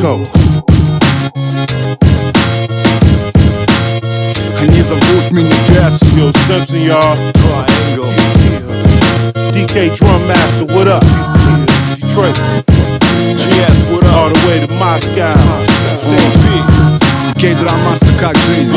go. Они зовут меня Gas. Yo, Simpson, y'all. Triangle. DK Drum Master, what up? Detroit. GS, what up? All the way to Moscow. DK Drum Master, как жизнь?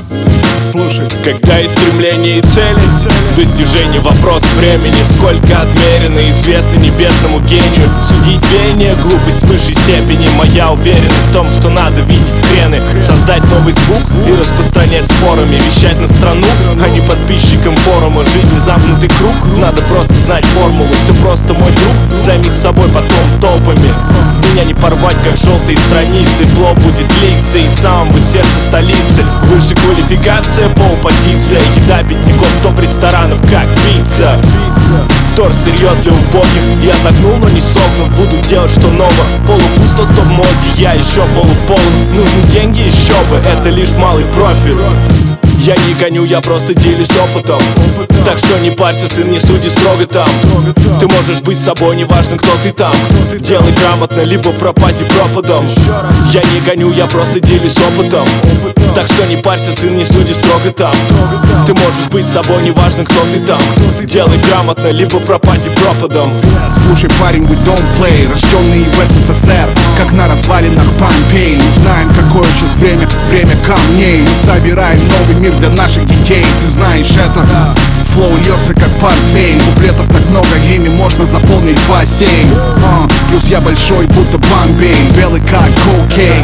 Слушай. Когда есть стремление и цели, достижение — вопрос времени. Сколько отмерено и известно небесному гению. Судить веяние — глупость в высшей степени. Моя уверенность в том, что надо видеть крены, создать новый звук и распространять спорами. Вещать на страну, а не подписчикам форума. Жизнь — замкнутый круг, надо просто знать формулу. Все просто, мой друг, займись собой потом толпами. Меня не порвать, как желтые страницы. Флоу будет литься из самого сердца столицы. Выше квалификация, полпозиция. Еда бедняков, топ ресторанов, как пицца. Втор сырье для убогих. Я загнул, но не согнут. Буду делать, что ново. Полупусто, то в моде, я еще полуполн. Нужны деньги, еще бы, это лишь малый профиль. Я не гоню, я просто делюсь опытом. Так что не парься, сын, не суди строго там. Ты можешь быть собой, неважно, кто ты там. Делай грамотно, либо пропади пропадом. Я не гоню, я просто делюсь опытом. Так что не парься, сын, не суди строго там. Ты можешь быть собой, неважно, кто ты там. Делай грамотно, либо пропади пропадом. Слушай, парень, we don't play. Рожденный в СССР, как на развалинах Помпей. Не знаем, какое сейчас время, время камней. Мы собираем новый мир для наших детей. Ты знаешь это. Флоу льется как портвейн. Куплетов так много, ими можно заполнить бассейн. Плюс я большой, будто Бомбей. Белый как кокейн.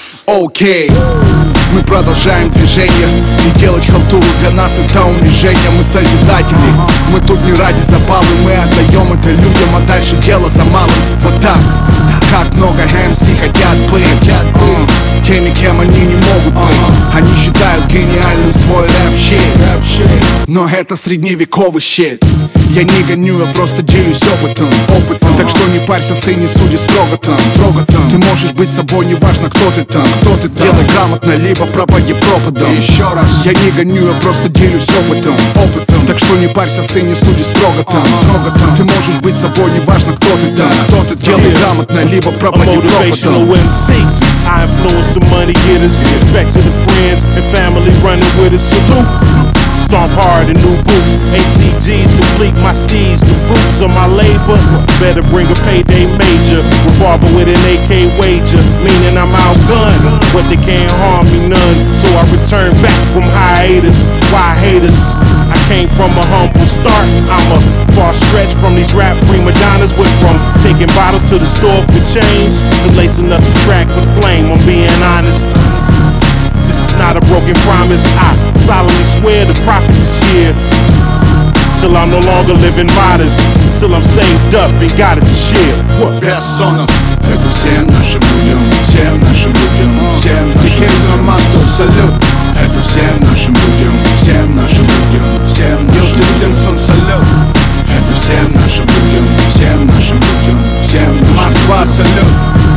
Окей. Мы продолжаем движение. И делать халтуру для нас это унижение. Мы созидатели. Мы тут не ради забавы. Мы отдаем это людям, а дальше дело за малым. Вот так. Как много MC хотят быть теми, кем они не могут быть. Они считают гениальным свой рэп-щит. Но это средневековый щит. Я не гоню, я просто делюсь опытом. Так что не парься, сын, не суди строго там. Ты можешь быть собой, неважно, кто ты там. Делай грамотно, либо пропади пропадом. Еще раз. Я не гоню, я просто делюсь опытом. Так что не парься, сын, не суди строго там. Ты можешь быть собой, неважно, кто ты там. Делай грамотно, либо пропади пропадом. I influence the money getters. Respect to the friends and family running with us. Salute. Stomp hard in new boots. ACGs complete my steeds. The fruits of my labor. Better bring a payday major. Revolver with an AK wager. Meaning I'm outgunned, but they can't harm me none. So I return back from hiatus. Why haters? I came from a humble start. I'm a far stretch from these rap prima donnas. Went from taking bottles to the store for change to lacing up the track with flame. I'm being honest. This is not a broken promise. I solemnly swear to profit this year. Till I'm no longer living modest. Till I'm saved up and got it to share. What? Бессонов. Это всем нашим людям. Всем нашим людям. Всем нашим людям. Салют. Это всем нашим людям. Всем нашим людям. Всем нашим людям. Симпсон, салют. Это всем нашим людям. Всем нашим людям. Всем нашим людям. Москва, салют.